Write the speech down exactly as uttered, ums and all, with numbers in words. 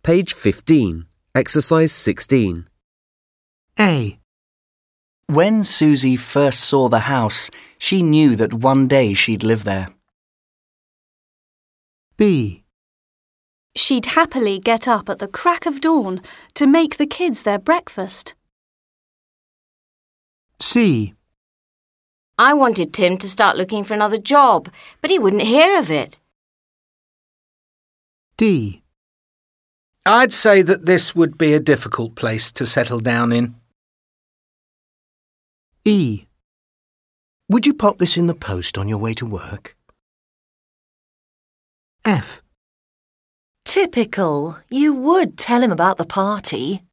Page fifteen, Exercise sixteen. A. When Susie first saw the house, she knew that one day she'd live there. B. She'd happily get up at the crack of dawn to make the kids their breakfast. C. I wanted Tim to start looking for another job, but he wouldn't hear of it. D. I'd say that this would be a difficult place to settle down in. E. Would you pop this in the post on your way to work? F. Typical. You would tell him about the party.